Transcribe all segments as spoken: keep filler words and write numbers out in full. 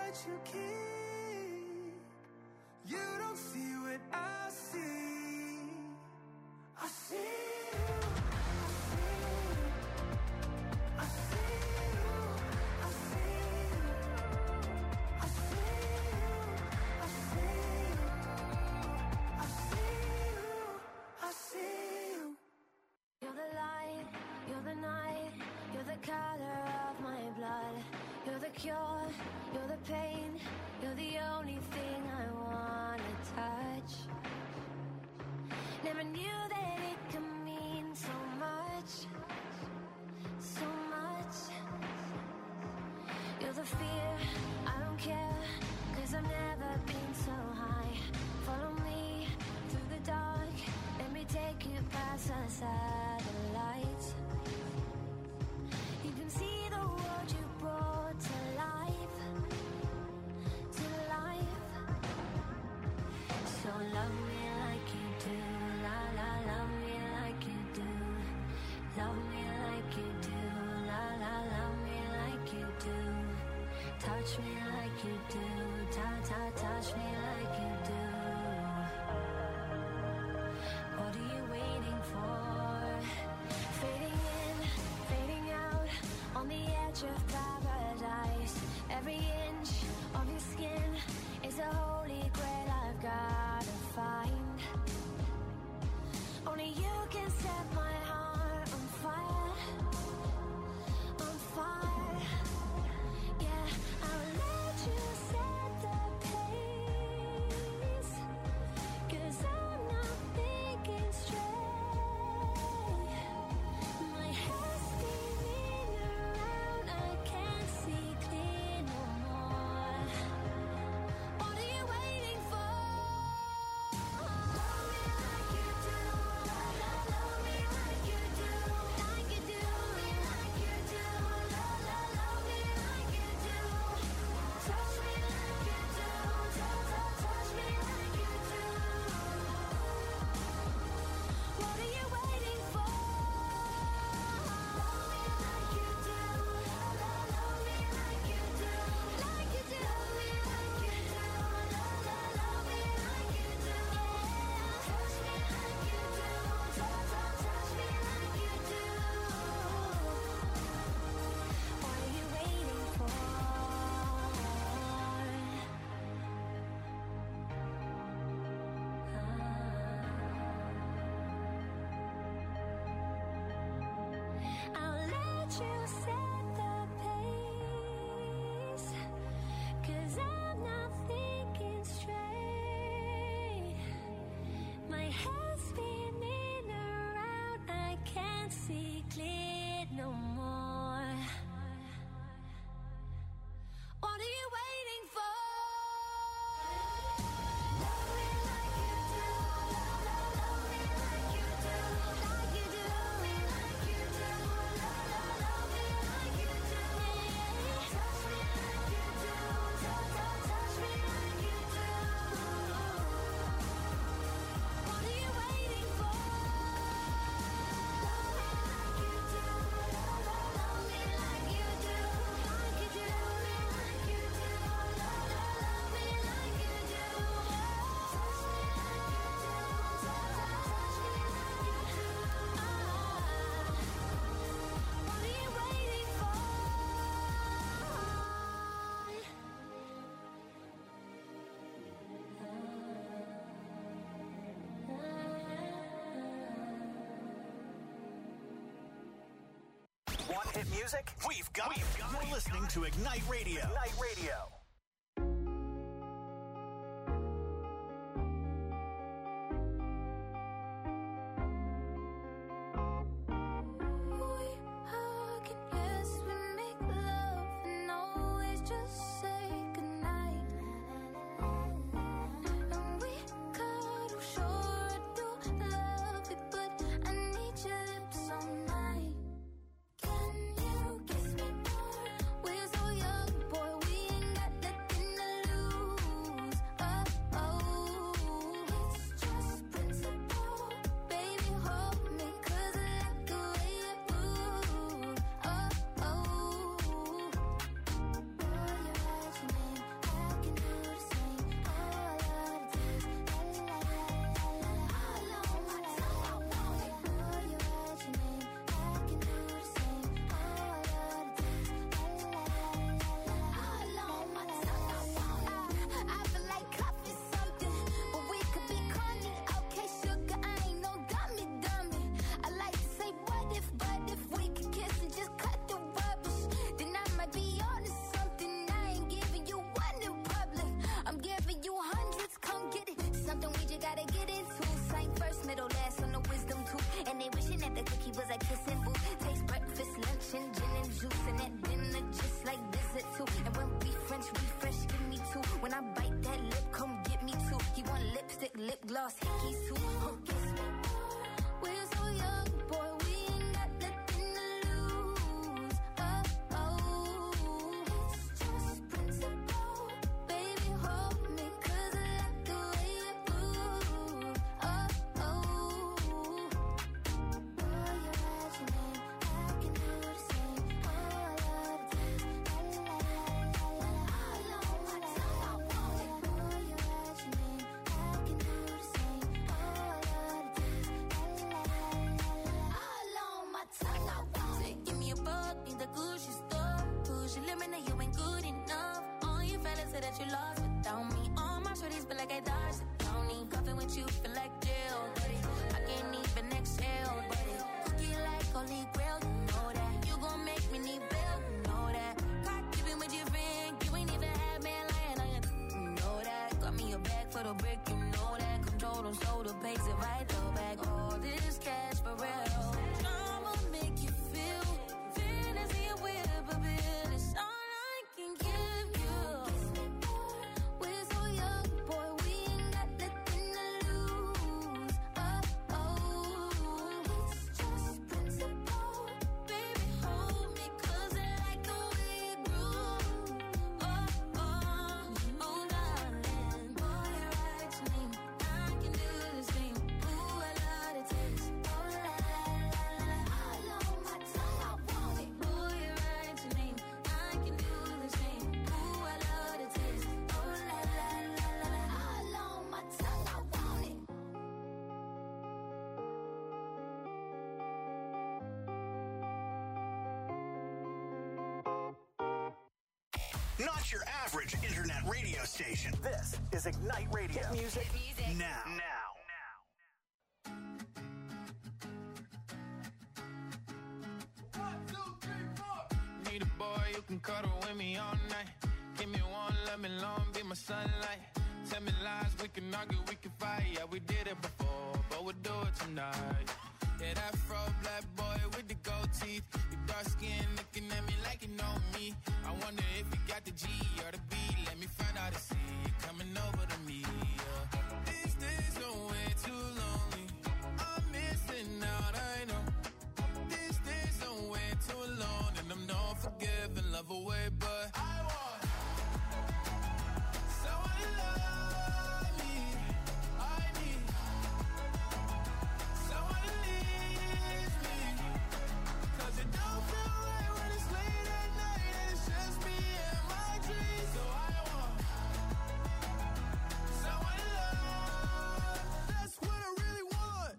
what you keep. You don't see what I see. I see you. I see you. I see you. I see you. I see you. I see you. I see you. You're the light, you're the night, you're the color of my blood. You're the cure, you're the pain, you're the only thing I wanna touch. Never knew that it could mean so much, so much. You're the fear, I don't care, cause I've never been so high. Follow me through the dark, let me take you past the satellites. You can see the world you brought to life, to life. So love me like you do, la la, love me like you do. Love me like you do, la la, love me like you do. Touch me like you do, ta ta, touch me like you do. What are you waiting for? Fading in, fading out, on the edge of paradise. Every inch of your skin is a holy grail I've gotta find. Only you can set my heart on fire, on fire. Yeah, I'll let you set the pace, cause I'm not thinking straight. My head's spinning around, I can't see clear no more. What are you waiting for? Love me like you do, la la, love me like you do, like you do, me like you do, la la, love me like you do. Touch me like you do, touch, touch, touch me like you do. What are you waiting for? Love me like you do, la la, love me like you do, like you do, me like you do, la la, love me like you do. Touch me like you do, touch, touch, touch me like you do. What are you waiting for? I'll let you set the pace, cause I'm not thinking straight. My head's spinning around, I can't see clear no more. What are you waiting for? Love me like you do, la la, love me like you do, like you do, me like you do, la la, love me like you do. Touch me like you do, touch, touch, touch me like you do. What are you waiting for? Love me like you do, la la, love me like you do, like you do, me like you do, la la, love me like you do. Touch me like you do, touch, touch, touch me like you do. What are you waiting for? Want hit music? We've got it. You're listening to Ignite Radio. Ignite Radio. We hug and yes, we make love and always just say goodnight. And we cuddle, sure I do love it, but I need your lips all night. Can you kiss me more? We're so young, boy, we ain't got was I kissing boo? Taste breakfast, lunch, and gin and juice. And at dinner, just like dessert too. And when we French refresh, give me two. When I bite that lip, come get me two. He want lipstick, lip gloss, hickeys too. Oh, kiss me. We're so young, boy, we ain't got nothing to lose. Oh, oh, it's just principle. Baby, hold me, cause I like the way you move. Oh, oh. Boy, you write your name, I can do the same. Oh, I love the taste. La, la, la, la, la, la. All on my tongue, I want it. Boy, you write your name, I can do the same. Oh, I love the taste. La, la, la, la, la, la. All on my tongue, I want it. Give me a buck in the Gucci store. Gucci lemon, you ain't good enough. All your fellas say that you lost without me. All my shorties feel like I dodged the county. Cuffing with you feel like jail, buddy. I can't even exhale, buddy. Cookie like holy grail, you know that. You gon' make me need bail, you know that. Caught keeping with your friend, you ain't even had man lying on you, you know that. Got me a bag for the brick, you know that. Control them, so the pace it right, throw back all this cash for real. I'ma make you feel fantasy with a bill. It's all I can give you. We're so young, boy, we ain't got nothing to lose. Oh, oh, it's just principle. Baby, hold me, cause I like the way you groove. Oh, oh, oh, darling. Boy, you write your name, I can do the same. Ooh, I love the taste. Oh, la, la, la, la, la. All on my tongue, I want it. Boy, you write your name, I can do the same. Ooh, I love the taste. Oh, la, la, la, la, la. All on my tongue, I want it. Not your average internet radio station. This is Ignite Radio. Hit music, now. Now. Need a boy you can cuddle with me all night. Give me one, let me long, be my sunlight. Tell me lies, we can argue, we can fight. Yeah, we did it before, but we'll do it tonight. Yeah, that fro black boy with the gold teeth. Your dark skin looking at me like you know me. I wonder if you got the G or the B. Let me find out and see you coming over to me. Yeah. These days are way too lonely. I'm missing out, I know. These days are way too alone, and I'm not forgiving, love away, but I want someone to love me. I need someone to leave me, cause it don't feel right when it's late at night and it's just me and my dreams. So I want someone to love. That's what I really want.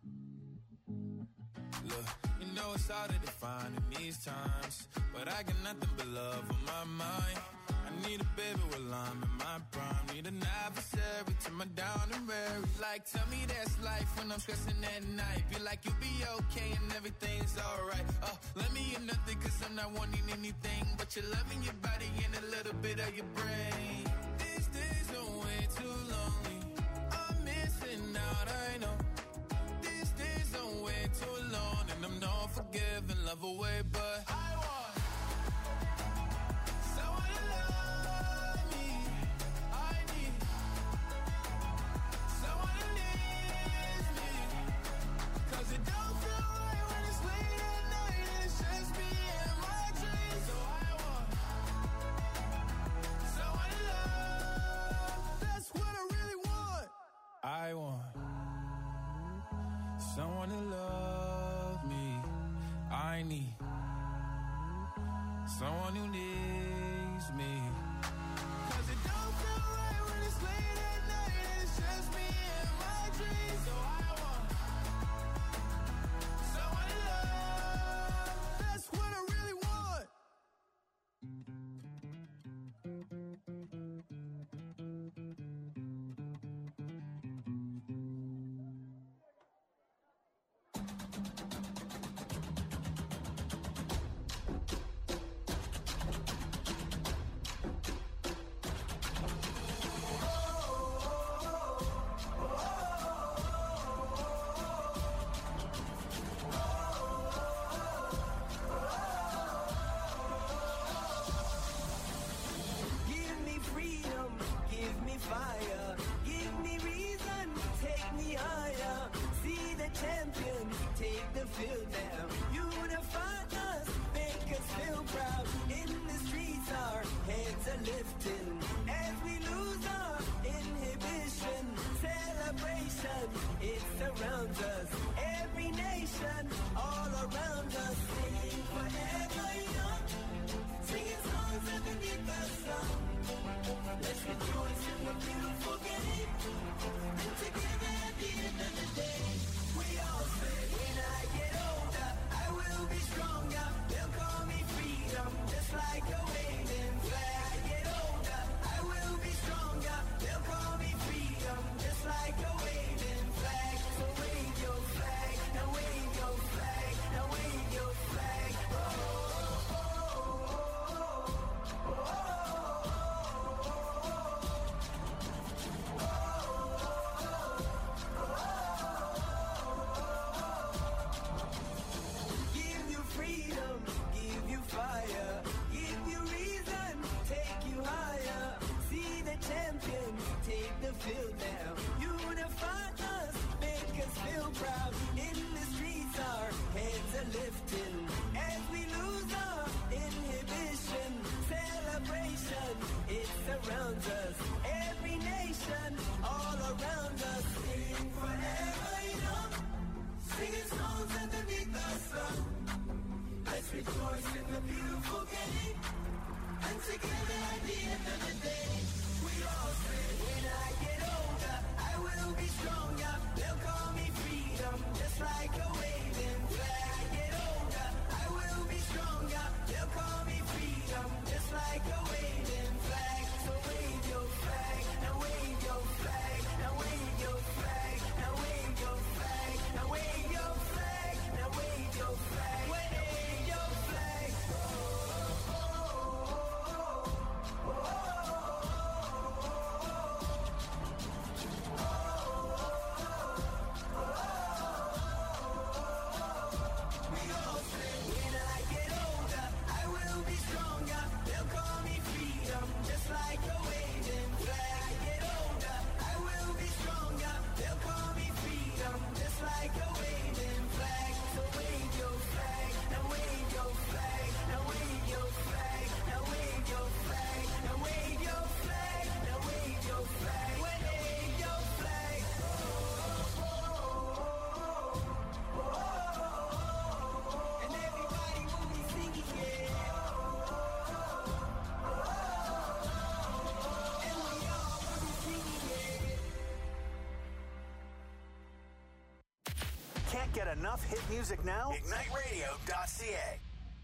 Look, you know it's hard to define in these times, but I got nothing but love on my mind. I need a baby while I'm in my prime. Need an adversary to my down and weary. Like, tell me that's life when I'm stressing at night. Be like, you'll be okay and everything's alright. Uh, let me in nothing cause I'm not wanting anything but your love in your body and a little bit of your brain. These days are way too lonely. I'm missing out, I know. These days are way too alone, and I'm not forgiving, love away, but I want someone to love me. I need someone to leave me, cause it don't feel right when it's late at night and it's just me and my dreams. So I want someone to love. That's what I really want. I want someone to love me. I need someone who needs me, cause it don't feel right when it's late at night and it's just me and my dreams. So I want someone to love. That's what I really want. champions, take the field now. Unify us, make us feel proud. In the streets our heads are lifting as we lose our inhibition. Celebration, it surrounds us. Every nation, all around us. Sing forever young, singing songs underneath the sun. Let's rejoice in the beautiful game, and together at the end of the day, we all say, when I get older, I will be stronger. They'll call me freedom, just like a waving flag. I get older, I will be stronger. They'll call me freedom, just like a waving flag. So wave your flag, now wave your flag, now wave your flag. Oh, oh, oh, oh, oh, oh. Fire, give you reason, take you higher. See the champions, take the field now. Unify us, make us feel proud. In the streets our heads are lifting as we lose our inhibition. Celebration, it surrounds us. Every nation, all around us. Sing forever young, singing songs underneath the sun. Let's rejoice in the beautiful game, and together at the end of the day, we all say, when I get older, I will be stronger. They'll call me freedom, just like a waving flag. I get older, I will be stronger. They'll call me freedom, just like a waving flag. So wave your flag, now wave your flag, now wave your flag, now wave your flag, now wave your flag, now wave your flag. Wave Get enough hit music now? Ignite Radio dot C A.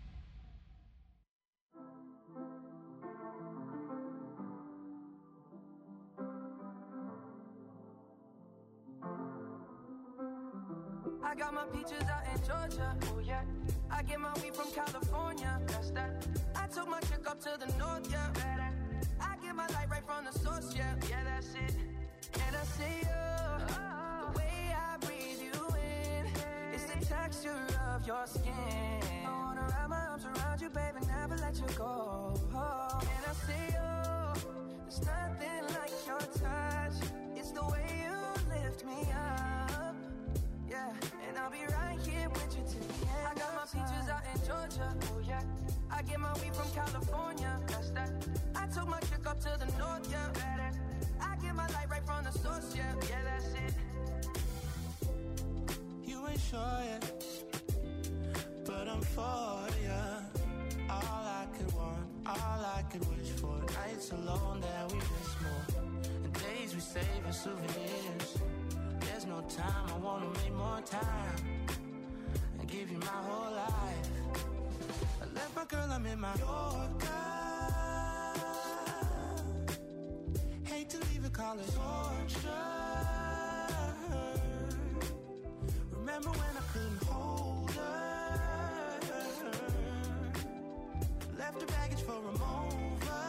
I got my peaches out in Georgia, oh yeah. I get my weed from California, that's that. I took my chick up to the north, yeah. I get my light right from the source, yeah. Yeah, that's it. And I see you, the way I breathe you in, it's the texture of your skin. I wanna wrap my arms around you, baby, never let you go. Oh, and I see you, there's nothing like your touch. It's the way you lift me up, yeah. And I'll be right here with you till the end. I got my peaches out in Georgia, oh yeah. I get my weed from California, that's that. I took my chick up to the north, yeah. I get my light right from the source, yeah. Yeah, that's it. You ain't sure yet, but I'm for ya. All I could want, all I could wish for. Nights alone that we miss more, and days we save as souvenirs. There's no time, I wanna make more time and give you my whole life. I left my girl, I'm in my Yorker. Hate to leave it, call it torture. Remember when I couldn't hold her? Left her baggage for a mover.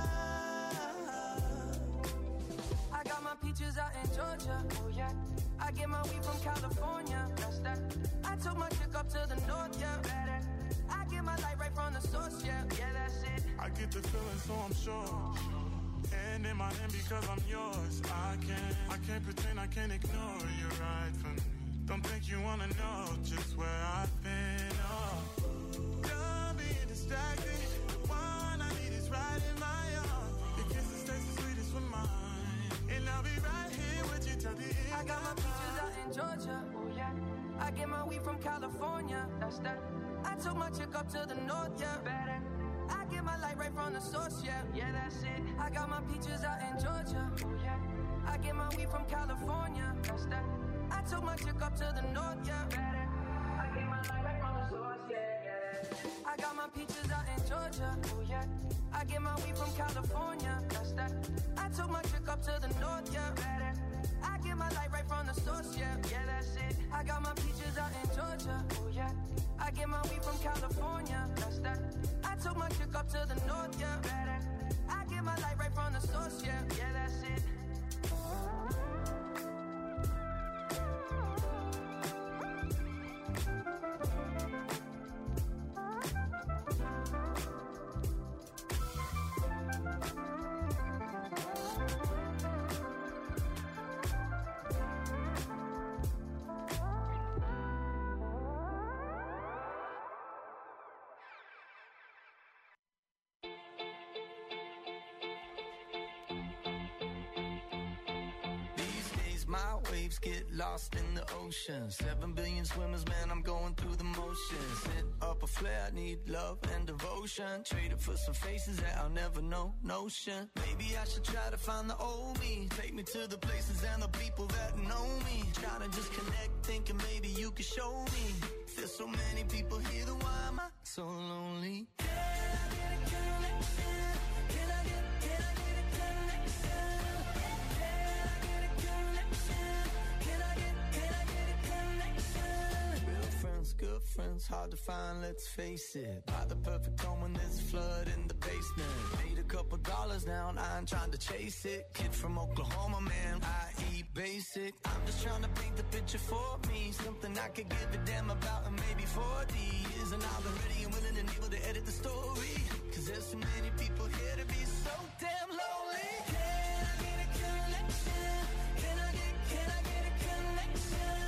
I got my peaches out in Georgia, oh yeah. I get my weed from California, that's that. I took my chick up to the north, yeah. I get my light right from the source, yeah. Yeah, that's it. I get the feeling, so I'm sure. And in my hand because I'm yours. I can't, I can't pretend, I can't ignore you right from me. Don't think you wanna know just where I've been, oh. Done being distracted. The one I need is right in my arms. Your kisses taste the sweetest with mine. And I'll be right here with you till the end. I got my peaches out in Georgia, oh yeah. I get my weed from California, that's that. I took my chick up to the north, yeah. Better. I get my light right from the source, yeah. Yeah, that's it. I got my peaches out in Georgia, oh yeah. I get my weed from California, that's that. I took my chick up to the north, yeah. Better. I get my light right from the source, yeah, yeah. I got my peaches out in Georgia, oh yeah. I get my weed from California, that's that. I took my chick up to the north, yeah. Better. I get my light right from the source, yeah. Yeah, that's it. I got my peaches out in Georgia, oh yeah. I get my weed from California, that's that. I took my chick up to the north, yeah. Better. I get my light right from the source, yeah. Yeah, that's it. My waves get lost in the ocean. Seven billion swimmers, man, I'm going through the motions. Hit up a flare, need love and devotion. Trade it for some faces that I'll never know, notion. Maybe I should try to find the old me. Take me to the places and the people that know me. Trying to just connect, thinking maybe you could show me. There's so many people here, then why am I so lonely? Can I get a connection? Can I get, can I get a connection? Good friends, hard to find, let's face it. Buy the perfect home when there's a flood in the basement. Made a couple dollars now and I ain't trying to chase it. Kid from Oklahoma, man, I eat basic. I'm just trying to paint the picture for me. Something I could give a damn about in maybe forty years. And I'll be ready and willing and able to edit the story. Cause there's so many people here to be so damn lonely. Can I get a connection? Can I get, can I get a connection?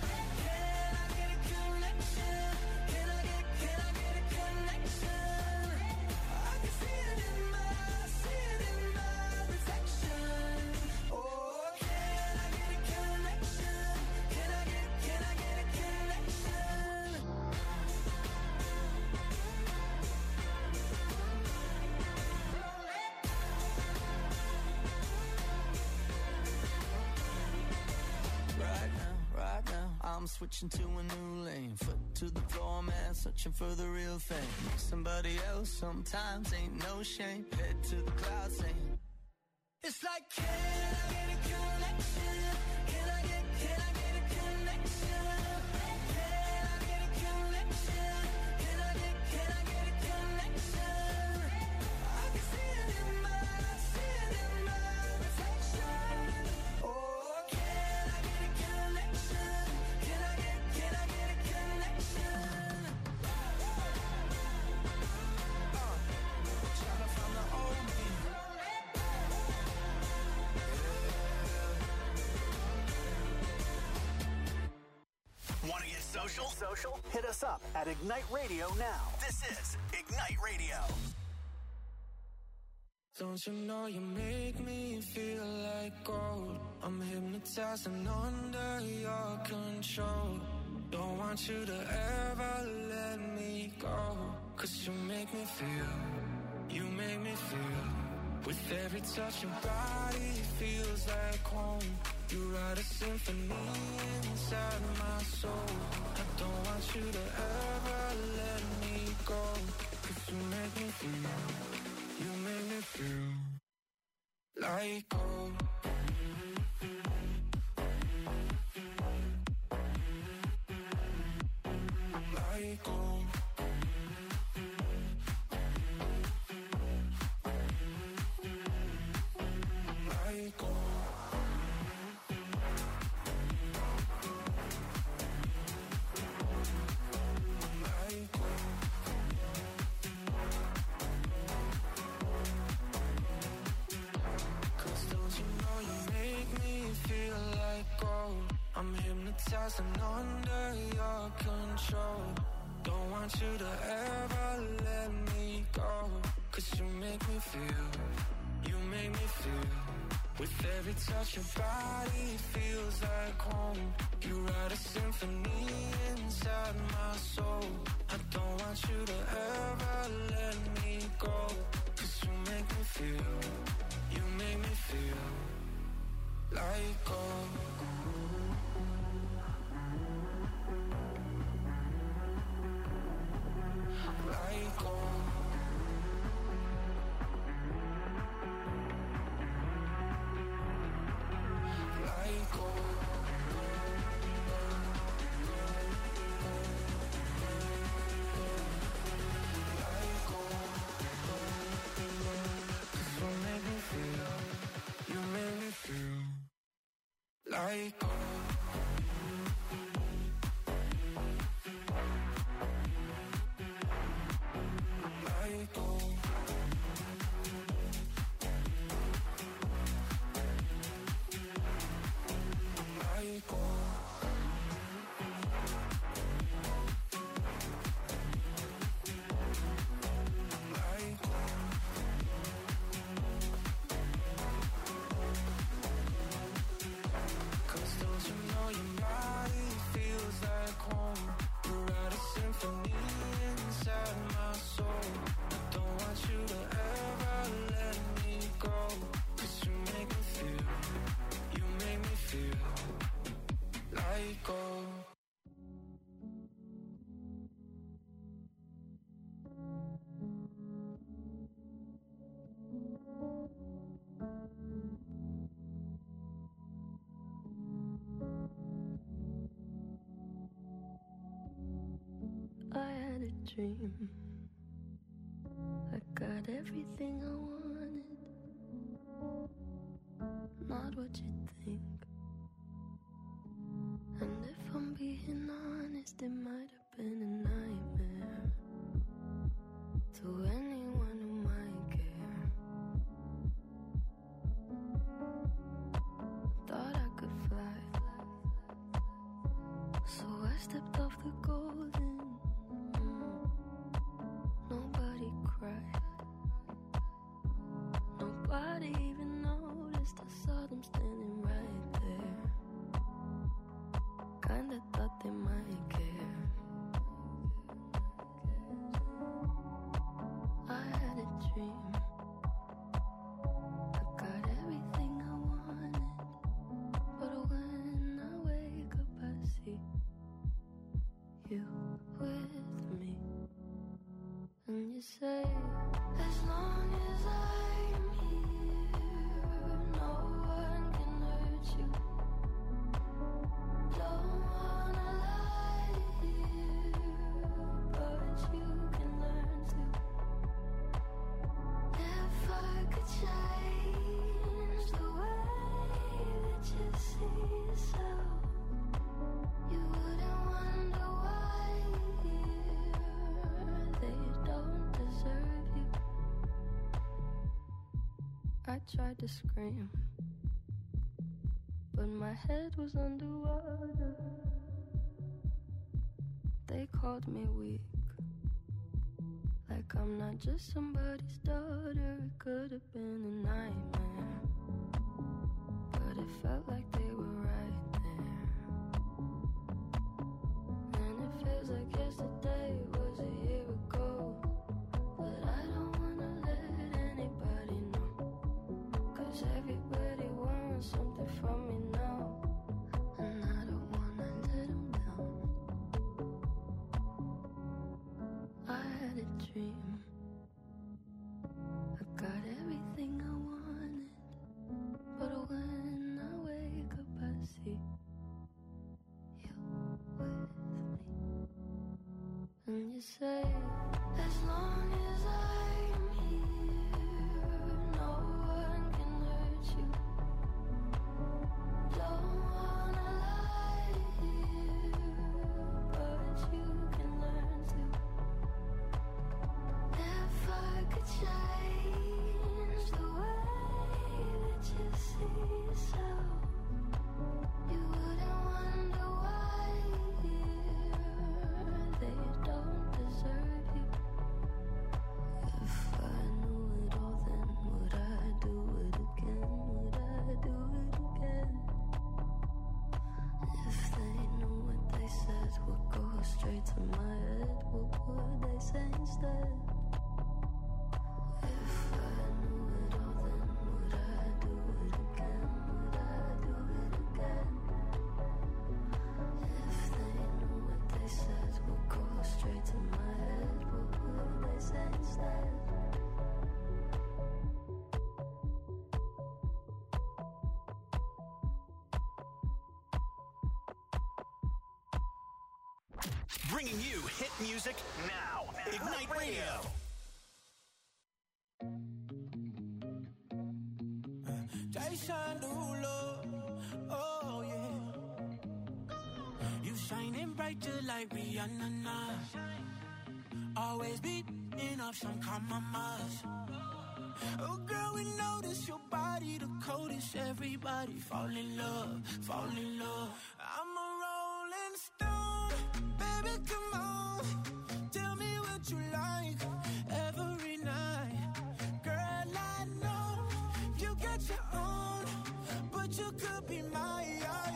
I'm switching to a new lane. Foot to the floor, man, searching for the real thing. Somebody else sometimes ain't no shame. Head to the clouds saying, it's like, can I get a connection? Can I get, can I get a connection? Can I get a connection? Can I get, can I get a connection? I can see it in my, see it in my reflection. Oh, can I get a connection? Want to get social? Social? Hit us up at Ignite Radio now. This is Ignite Radio. Don't you know you make me feel like gold? I'm hypnotized and under your control. Don't want you to ever let me go. Cause you make me feel, you make me feel. With every touch your body feels like home. You write a symphony inside my soul. I don't want you to ever let me go. Cause you make me feel, you make me feel like gold. Like gold. Like gold. Cause don't you know capsizing under your control. Don't want you to ever let me go. Cause you make me feel, you make me feel. With every touch your body feels like home. You write a symphony inside my soul. I don't want you to ever let me go. Cause you make me feel, you make me feel like gold. Like gold. Like gold. Like gold. 'Cause you make me feel, you make me feel like gold. I had a dream. I got everything I wanted. Not what you think. And if I'm being honest, it might have been a nightmare to anyone who might care. Thought I could fly, so I stepped off the golden. Nobody cried. Nobody even noticed. I saw them standing right there. Kinda thought they might care. I had a dream. I got everything I wanted. But when I wake up I see you with me. And you say, as long as I'm here, no one can hurt you. Don't wanna lie here, but you can learn to. If I could change the way that you see yourself, you wouldn't wonder why they don't deserve you. I tried to scream, but my head was underwater. They called me weak, like I'm not just somebody's daughter. It could have been a nightmare, but it felt like they were right there. And it feels like yesterday was a year ago. But I don't wanna let anybody know, 'cause everybody wants something from me now, and I don't wanna let them down. I had a dream. I got everything I wanted. But when I wake up I see you with me. And you say, as long as I'm here, no one can hurt you. Don't wanna lie here, but you can learn to. If I could change the way that you see yourself, you wouldn't wonder why straight to my head. What would they say instead? If I knew it all, then would I do it again? Would I do it again? If they knew what they said would go straight to my head, what would they say instead? Bringing you hit music now. Ignite Radio. Jason Derulo, oh yeah. You shining bright just like Rihanna now. Always beating up some compromise. Oh girl, we notice your body the coldest. Everybody fall in love, fall in love. I'm a rolling stone, baby, come on. Tell me what you like every night. Girl, I know you got your own, but you could be mine.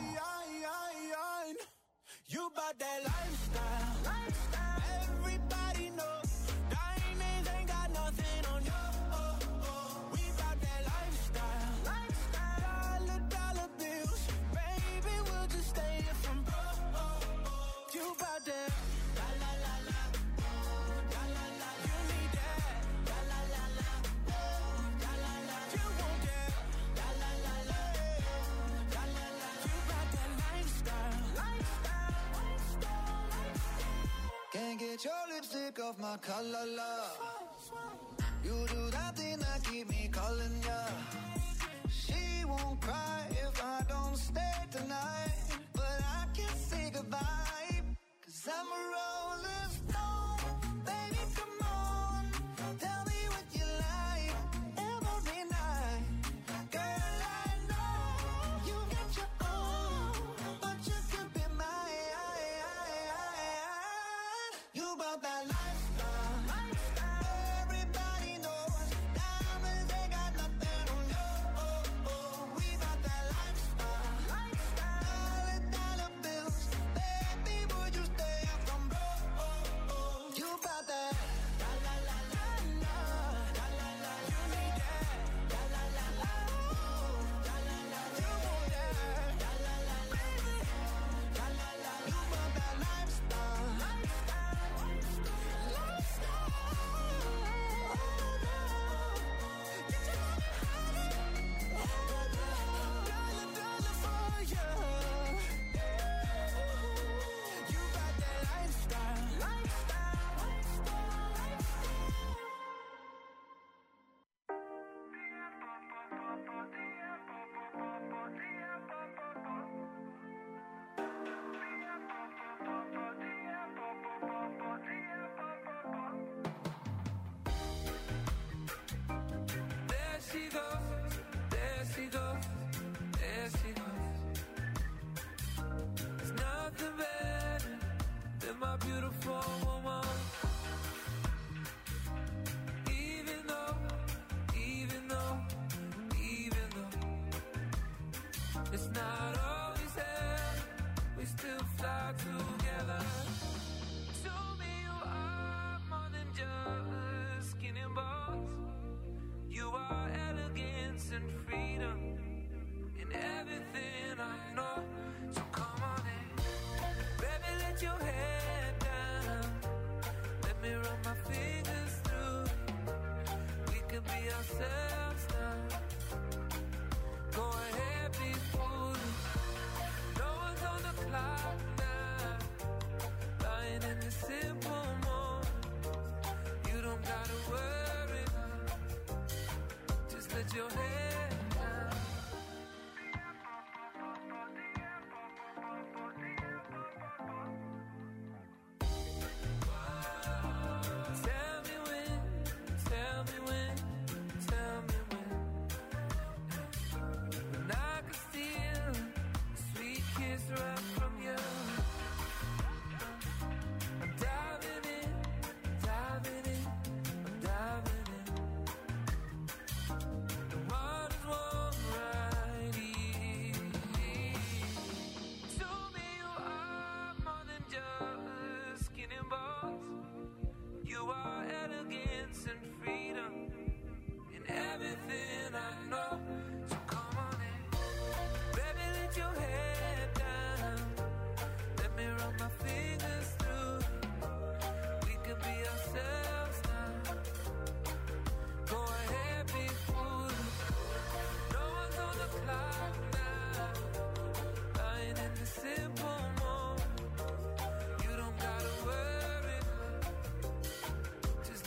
You bout that lifestyle, lifestyle. Everybody knows diamonds ain't got nothing on you. Oh, oh. We bout that lifestyle, lifestyle. Dollar, dollar bills, baby, we'll just stay here from broke. Oh, oh. You bout that, la la la la, la la la. You need that, la la la la, la la la. You want that, la la la la, la la la. You bout that lifestyle, lifestyle. Can't get your lipstick off my collar, love. You do that thing that keep me calling ya. She won't cry if I don't stay tonight, but I can't say goodbye, cause I'm a rolling stone. Baby, come on, tell me what you like every night. Girl, I know you got your own, but you could be mine. You bout that lifestyle, lifestyle. Everybody knows diamonds ain't got nothing on you. Oh, oh. We bout that lifestyle, lifestyle. Dollar, dollar bills, baby, would you stay up from broke? Oh, oh. You bout that, la la la la la, la la la. You need that, la la la la, la la la. You want that, la la la la, la la la. You bout that lifestyle, lifestyle. There she goes, there she goes, there she goes. There's nothing better than my beautiful woman. Even though, even though, even though it's not always there, we still fly together. Show me you are more than just skin and bones. You are elegance and freedom.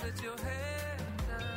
let your head down.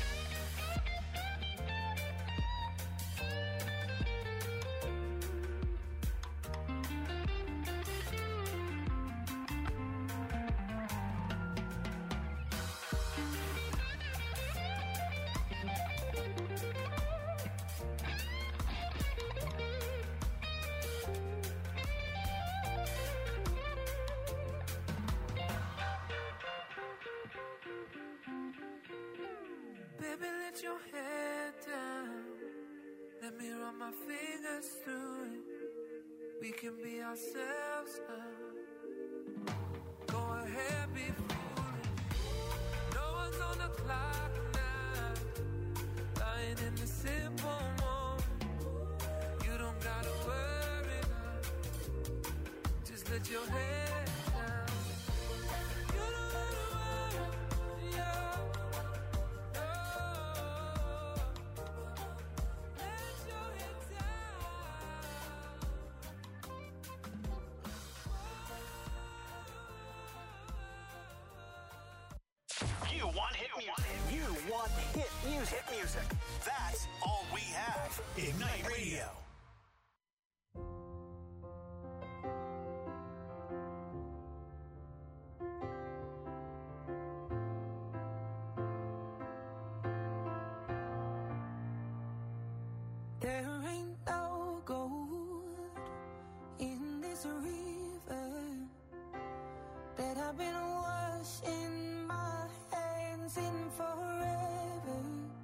Baby, let your head down. Let me run my fingers through it. We can be ourselves now. Go ahead, be foolish. No one's on the clock now. Lying in the simple moment. You don't gotta worry now. Just let your head down. You don't gotta worry, yeah. You want hit music. You want hit music. Hit music. That's all we have. Ignite Radio. There ain't no gold in this river that I've been washing my hands in forever.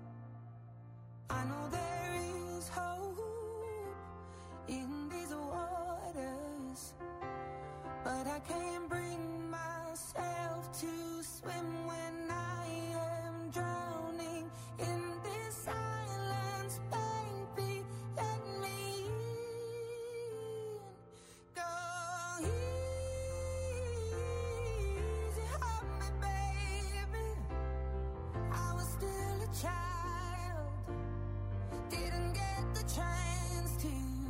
I know there is hope in these waters, but I can't bring myself to swim when I am drowning in this silence. Baby, let me in. Go easy on me, baby. I was still a child, didn't get the chance to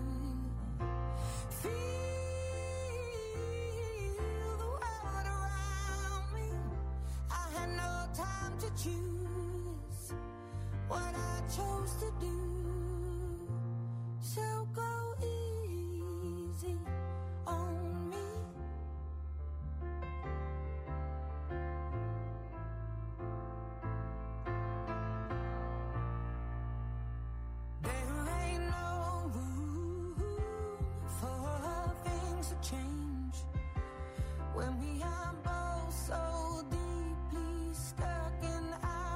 feel the world around me. I had no time to choose what I chose to do. So go easy on me. There ain't no room for things to change when we are both so deeply stuck in our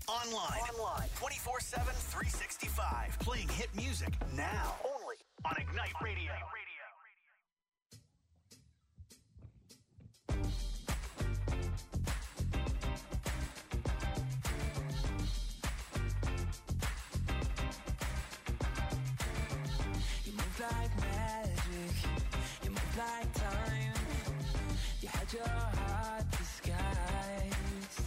Online. Online. twenty-four seven, three sixty-five. Playing hit music now. Only on Ignite Radio. You move like magic. You move like time. You had your heart disguised.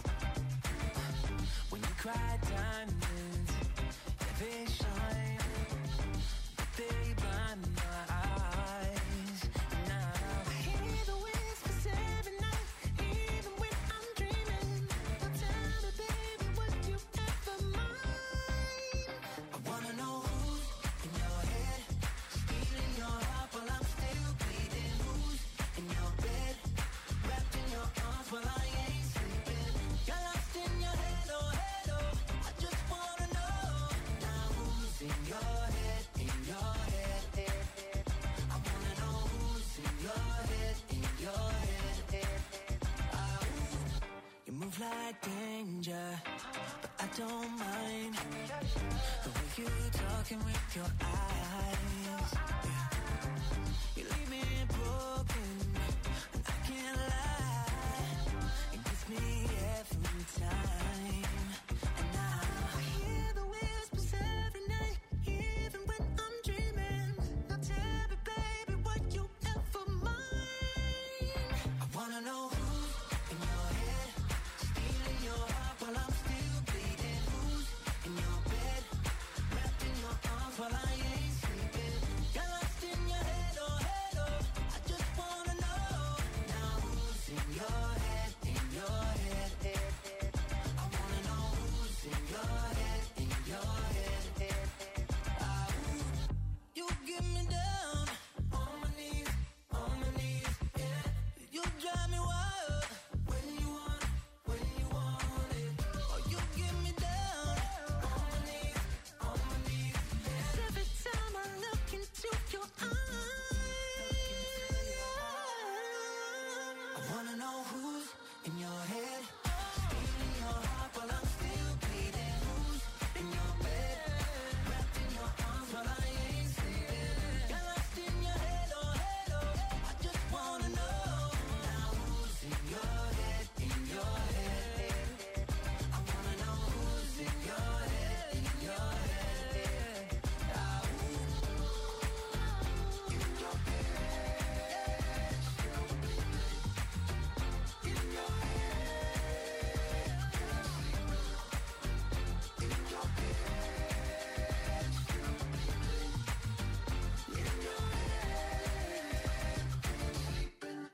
When you cry diamonds, yeah, they shine, but they blind my eyes. Now I hear the whispers every night, even when I'm dreaming. Now tell me, baby, would you ever mind? I wanna know who's in your head, stealing your heart while I'm still bleeding. Who's in your bed, wrapped in your arms while I ain't sleeping. You're lost in your head, oh head, oh. I just wanna know now who's in your head, in your head, head, head. I wanna know who's in your head, in your head, head, head. Ah, ooh. You move like danger, but I don't mind the way you talking with your eyes. Yeah. You leave me broken, and I can't lie. It gets me every time. And now I hear the whispers every night, even when I'm dreaming. Now tell me, baby, would you ever mind? I wanna know who's in your head, stealing your heart while I'm still bleeding. Who's in your bed, wrapped in your arms while I ain't sleeping. You're lost in your head, oh head, oh. I just wanna know now who's in your head, in your head, head, head. I wanna know who's in your head, in your head, head, head. Ah, ooh. You get me down on my knees, on my knees, yeah. You drive me wild when you want, when you want it. Oh, you get me down on my knees, on my knees, yeah. Every time I look into your eyes, I wanna know who's in your head, stealing your heart while I'm still bleeding. Who's in your bed, wrapped in your arms while I ain't sleeping. You're lost in your head, oh head, oh. I just wanna know now who's in your head, in your head, head, head. I wanna know who's in your head, in your head, head. Ah, ooh. In your head, still bleeding. In your head, in your head, still bleeding. In your head, sleeping.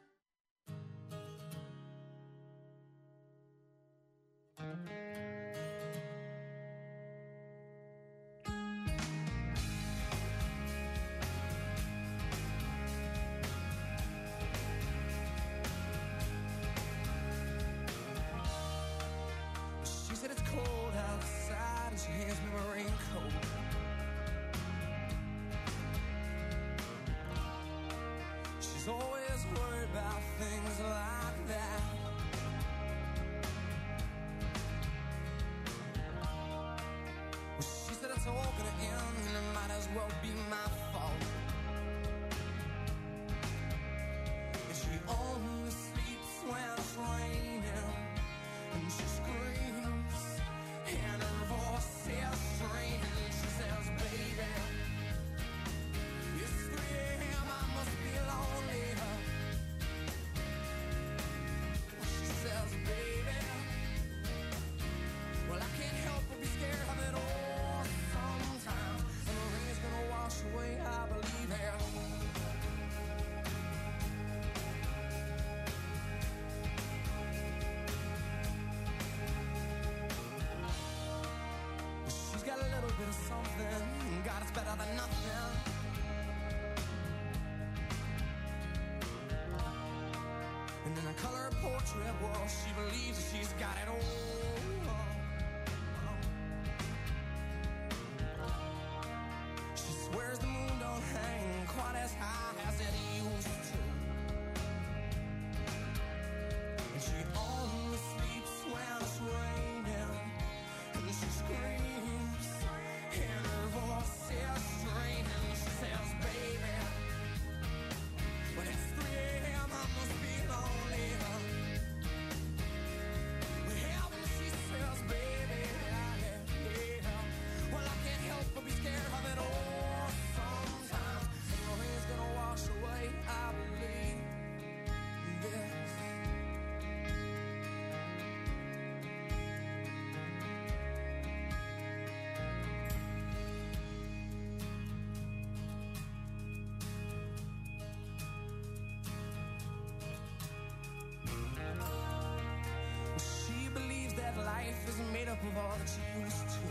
She said it's cold outside and she hands me my raincoat. She's always worried about things like that. Well, she said it's all gonna end and it might as well be my fault. And she only sleeps when it's raining, and she screams, and her voice is strange. She says, baby, it's three a.m., I must be lonely. She says, baby, well, I can't help but be scared of it all sometimes. And the rain's gonna wash away, I believe it. She's got a little bit of something, God, it's better than nothing. And in a color portrait, well, she believes that she's got it all. She swears the moon don't hang quite as high as it used to. And she only sleeps when it's raining, and all that you used to.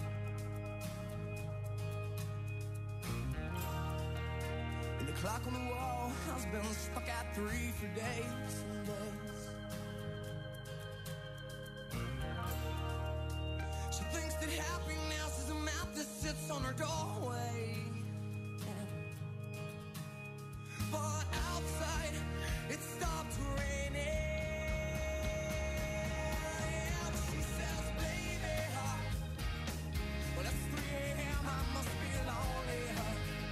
And the clock on the wall has been stuck at three for days and days. She thinks that happiness is a map that sits on her doorway. But outside, it stopped raining. Yeah, but she says, baby, huh? Well, it's three a.m., I must be lonely, huh?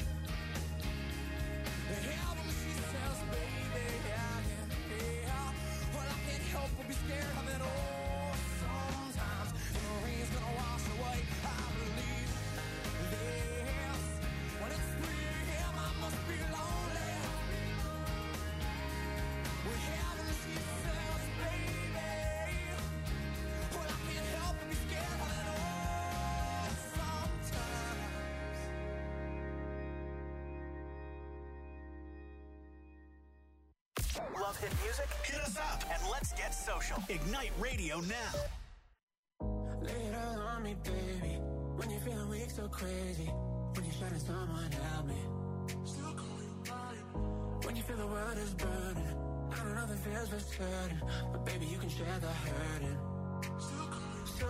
Yeah, but she says, baby, yeah, yeah, yeah. Well, I can't help but be scared of it all. Sometimes the rain's gonna wash away, I believe this. When it's three a.m., I must be lonely. We're having the she says, baby. Well, I can't help but be scared of it all. Sometimes. Love hit music? Hit us up and let's get social. Ignite Radio now. Lay it all on me, baby. When you're feeling weak, so crazy. When you're shutting someone, help me. When you feel the world is burning, I don't know the feels for certain, but baby, you can share the hurting. So,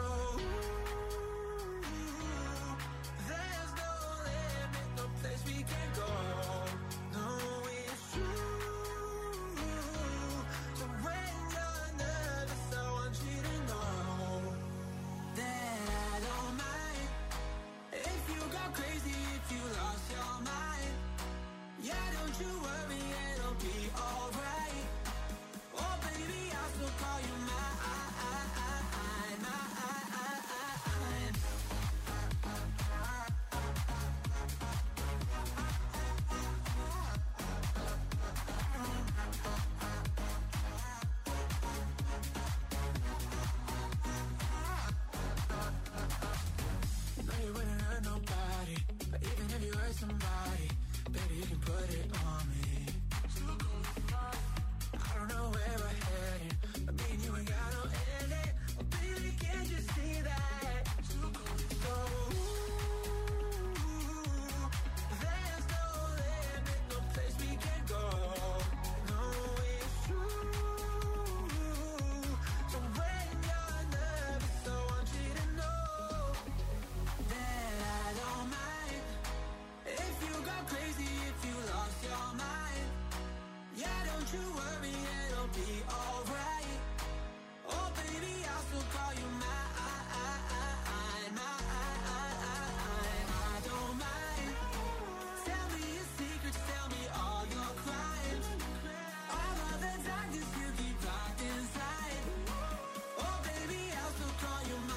there's no limit, no place we can go. No, it's true. So when you're nervous, I want you to know that I don't mind if you go crazy, if you lost your mind. Yeah, don't you worry, it'll be alright. Oh, baby, I'll still call you mine. You know you wouldn't hurt nobody, but even if you hurt somebody, baby, you can put it on me. I don't know where we're heading, but me and you ain't got no ending. Oh, baby, can't you see that? So, there's no limit, no place we can go. No, it's true. So when you're nervous, I want you to know that I don't mind if you go crazy, if you lost your mind. Yeah, don't you worry, it'll be alright. Oh, baby, I'll still call you mine. I don't mind. Tell me your secrets, tell me all your crimes. All of the darkness you keep locked inside. Oh, baby, I'll still call you mine.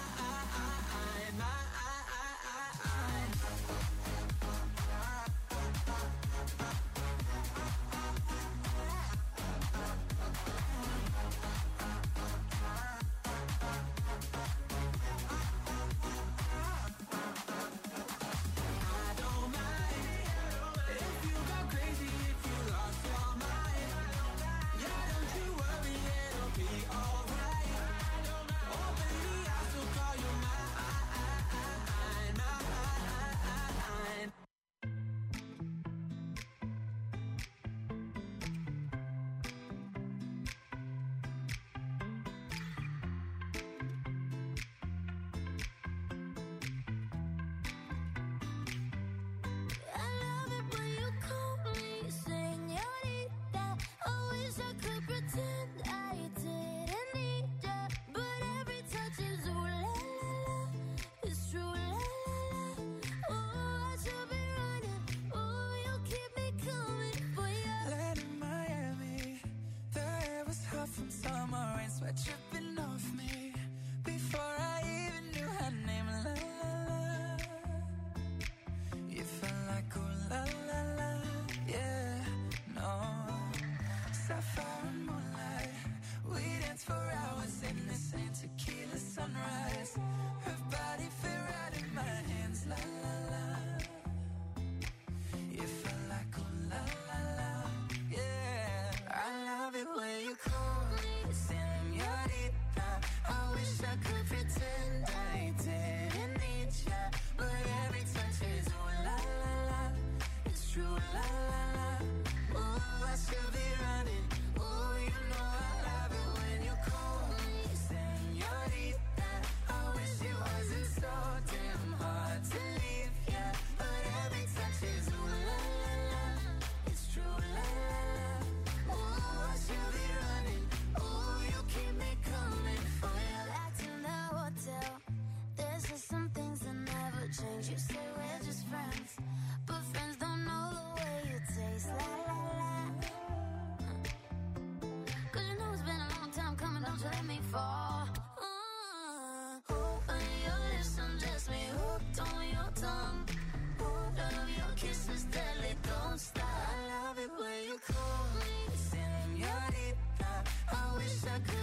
I don't mind if you go crazy, if you lost your mind. Yeah, don't you worry, it'll be alright. Oh, baby, I'll still call you mine. I love it when you call me señorita. I wish I could pretend I didn't need ya, but every touch is ooh la la la. It's true la la la. Oh, I should be running. Oh, you keep me coming for ya. Land in Miami, the air was hot from summer rain, sweat dripping off me before I even knew her name. La la la, you felt like ooh la la la, yeah, no. Sapphire and moonlight, we danced for hours in the same tequila sunrise. Her body fit right in my hands, la la la. You felt like ooh la la la, yeah. I love it when you call me señorita. I wish I could pretend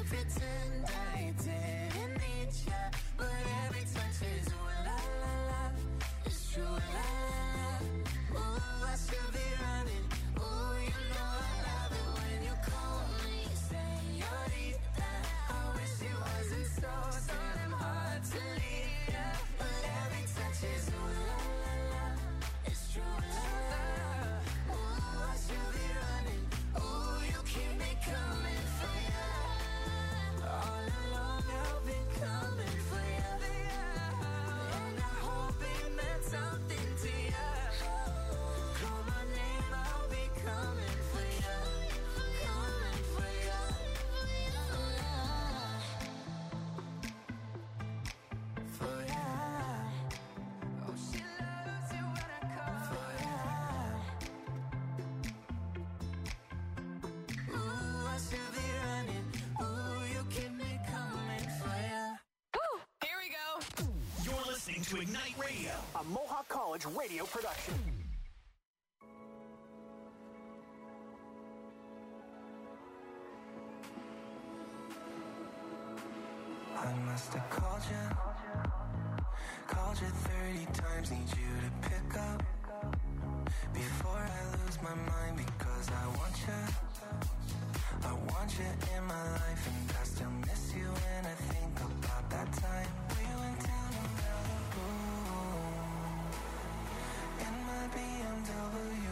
pretend I didn't need ya, but every touch is ooh la la la. It's true, la la la. Ooh, I should be running. Ooh, you know I love it when you call me señorita. I wish it wasn't so, so damn hard to leave ya, but every touch is ooh la la la. It's true, la la la. Ooh, I should be running. Ooh, you keep me coming for ya. All along I've been coming for ya, and I hope it meant something to ya. Call my name, I'll be coming for ya, coming for ya, for ya. Oh, she loves it when I call for ya. Ooh, I should be running. Ooh, you keep me coming for ya. Here we go. You're listening to Ignite Radio, a Mohawk College radio production. I must have called you, called you thirty times, need you to pick up before I lose my mind, because I want you, I want you in my life, and I still miss you when I think about that time we went down to Malibu in my B M W.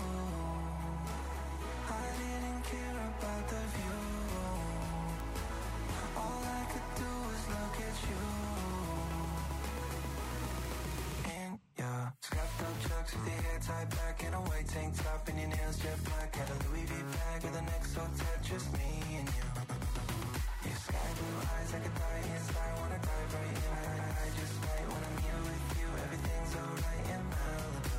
I didn't care about the view. All I could do was look at you. In your scrapped up chucks with your hair tied back in a white tank top and your nails jet black. Had a Louis V bag with an X O tat, just me and you. Your sky blue eyes, I could die inside, wanna dive right in. I, I, I just might when I'm here with you, everything's alright in Malibu.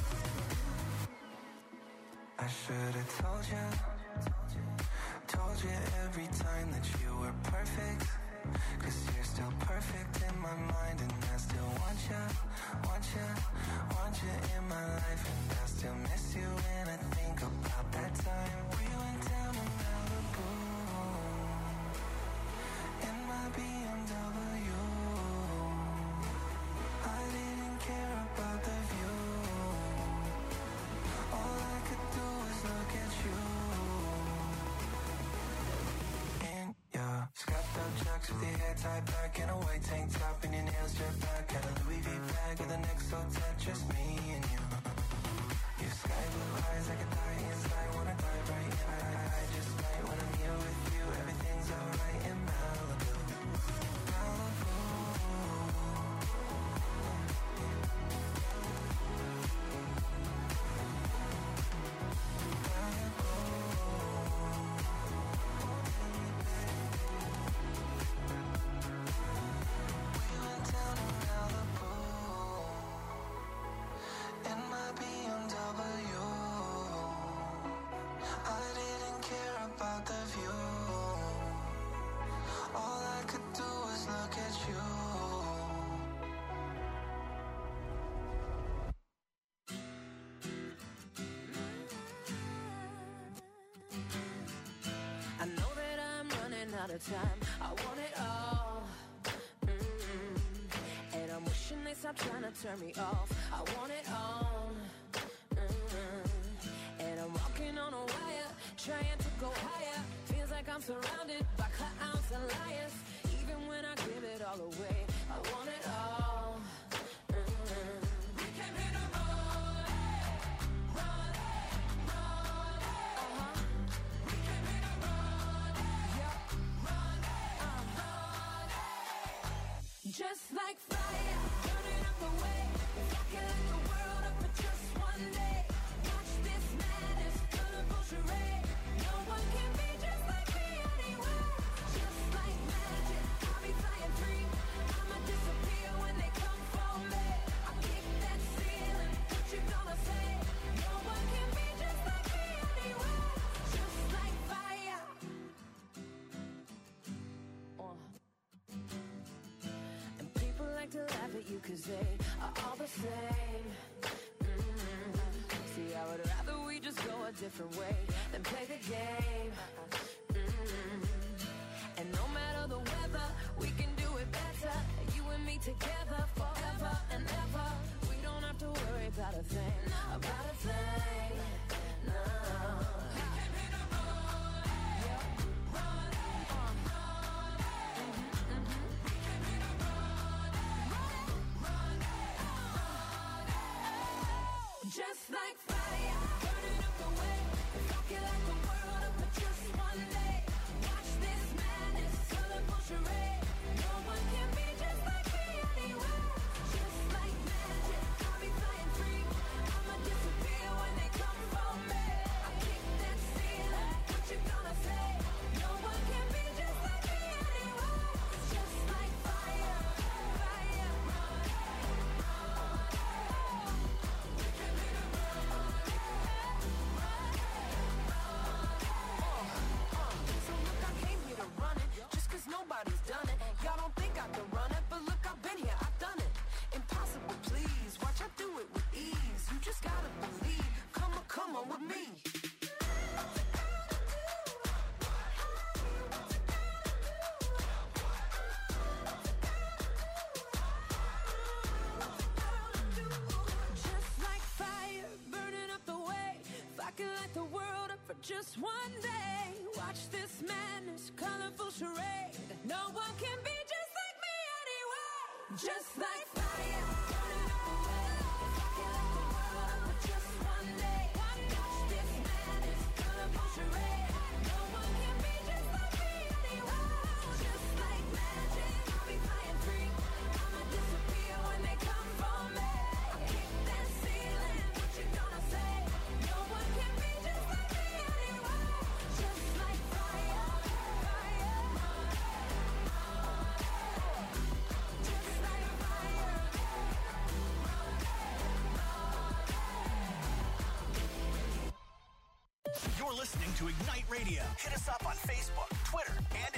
I should've told you, told you every time that you were perfect, cause you're still perfect in my mind, and I still want you, want you, want you in my life, and I still miss you when I think about that time we went down to Malibu in my B M W. I didn't care about the view. All I could do was look at you. In your scrapped up chucks with your hair tied back in a white tank top and your nails jet black. Had a Louis V bag with an X O tat, just me and you. Your sky blue eyes, I could die inside, wanna dive right in. I, I, I just might when I'm here with you, everything's alright in Malibu. Malibu. We went down to Malibu in my B M W. I didn't care about the view. All I could do was look at you. I know that I'm running out of time. I want it all. Mm-hmm. And I'm wishing they stop trying to turn me off. I want it all. Mm-hmm. And I'm walking on a wire, trying to go higher. Feels like I'm surrounded by clowns and liars. Even when I give it all away, I want it all. Mm-hmm. We came here to run, run, run. Uh-huh. We came here to run, yeah, run, uh-huh. Just like fire, burning up the way. If I could light the world up for just one day. Watch this madness, colorful charade. No one can be just like me anywhere. Just like magic, I'll be flying free. I'ma disappear when they come for me. I'll kick that ceiling, what you gonna say? No one can be just like me anywhere. Just like fire. Uh. And people like to laugh at you cause they are all the same. Mm-hmm. See, I would rather we just go a different way than play the game. Mm-hmm. And just one day. Watch this madness, colorful charade. No one can be just like me anyway. Just like fire, burning up the world. Rocket like the world, but just one day. Watch this madness, colorful charade. No one can be just like me anyway. Just like magic, I'll be flying free. I'ma disappear when they come for me. I kick that ceiling, what you gonna say? No one can be just like me anyway. Just like fire, fire. Just like fire. You're listening to Ignite Radio. Hit us up on Facebook,